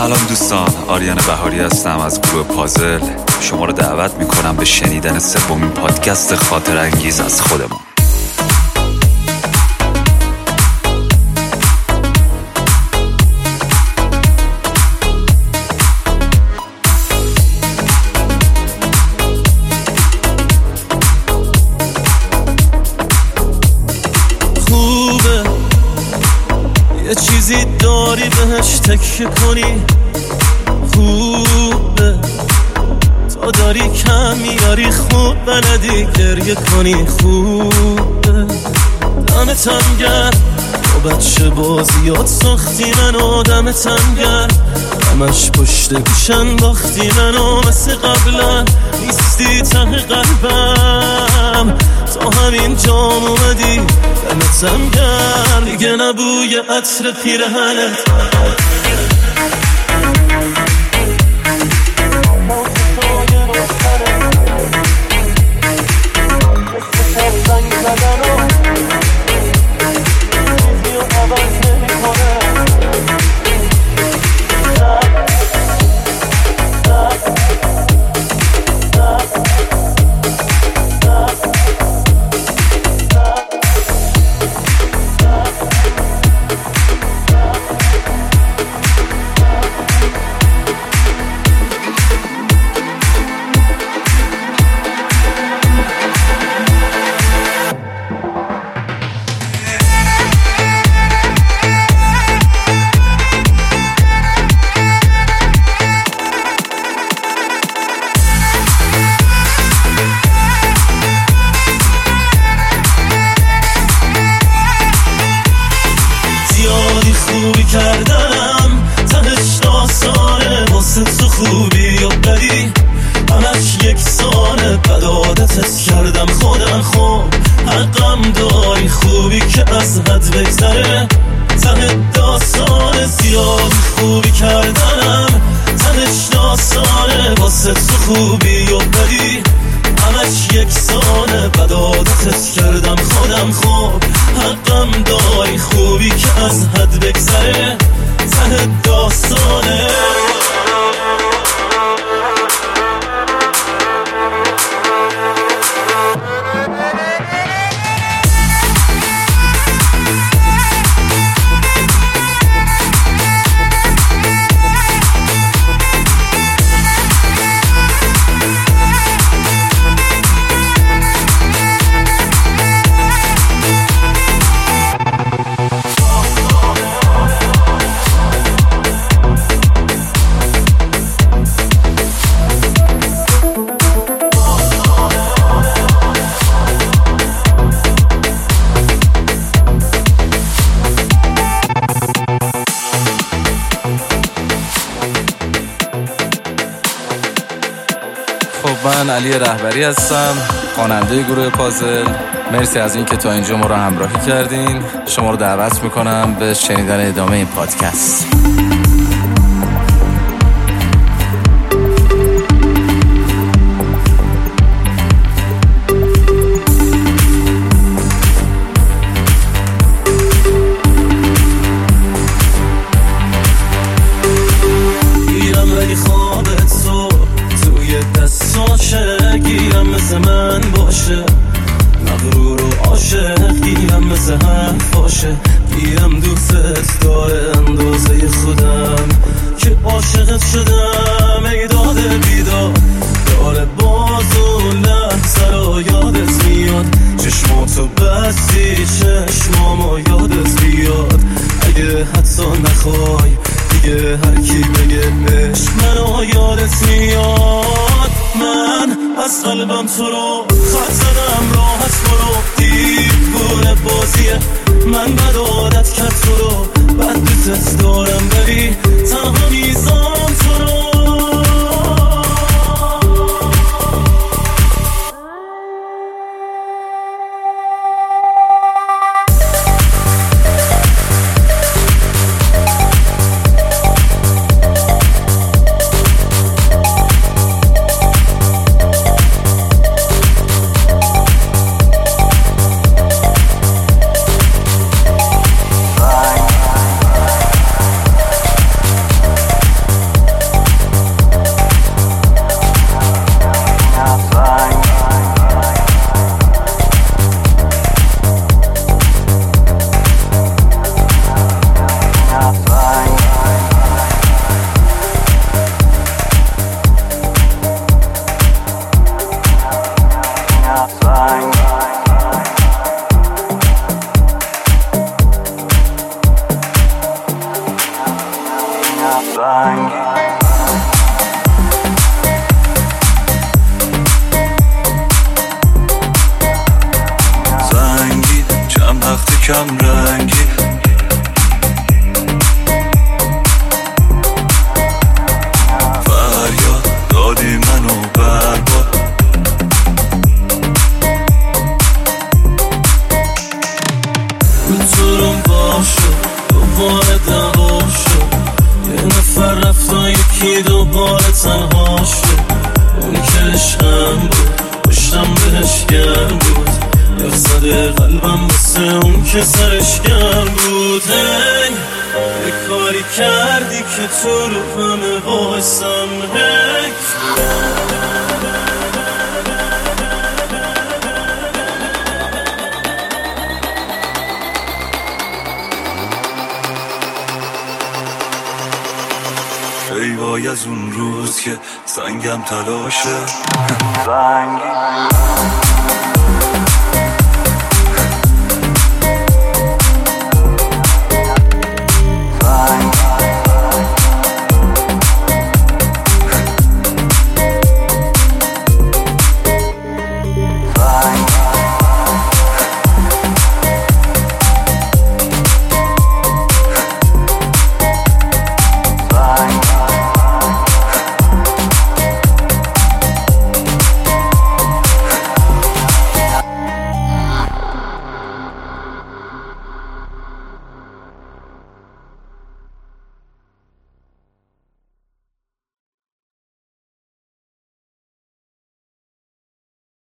سلام دوستان، آریان بهاری هستم از گروه پازل. شما رو دعوت میکنم به شنیدن سومین پادکست خاطر انگیز از خودمون. خوبه یه چیزی داری بهش تکیه کنی، خوبه تا داری کم میاری، خوب بلدی گریه کنی، خوبه دمتم گرم با بچه بازیات ساختی منو، دمتم گرم همش پشت گوشن باختی منو، مثل قبلا نیستی ته قلبم، تا همین جام اومدی دمتم گرم، دیگه نبوی عطر پیرهنت خوبی کردم، تهش داستانه واسه تو خوبی و بدی همش یکسانه، بد عادتت کردم خودم، خوب حقم داری خوبی که از حد بگذره، ته داستانه زیاد خوبی کردم، تهش داستانه واسه تو خوبی و بدی همش یکسانه، بد عادتت کردم خودم، خوب حقم داری خوبی که از حد بگذره، ته داستانه. من علی رهبری هستم، خواننده گروه پازل. مرسی از این که تا اینجا ما رو همراهی کردین. شما رو دعوت میکنم به شنیدن ادامه این پادکست. گیرم مثل من باشه، مغرور و عاشق گیرم مثل حرف باشه، گیرم دوستت داره اندازه خودم که عاشقت شدم، ای داده بیدار داره باز و لحظه رو یادت میاد، چشماتو بستی چشمامو یادت بیاد، اگه حتی نخوای دیگه هر کی بگه عشق منو یادت میاد، من از قلبم تو رو خط زدم، راحت برو دیوونه بازیه، من بد عادت کرد تو رو، بد دوست دارم ولی تنها میزام تو رو. کم رنگی. فریاد دادی منو برباد. روزورم باشو دوباره دوا شد، یه نفر رفت و یکی دوباره تنها شد. اون که عشقم بود پشتم بهش گرم بود، یخ زده قلبم بسه اون که سرش گرم بود. هی یه کاری کردی که تو رو همه بایستم. هی ای وای از اون روز که سنگم تلاشه.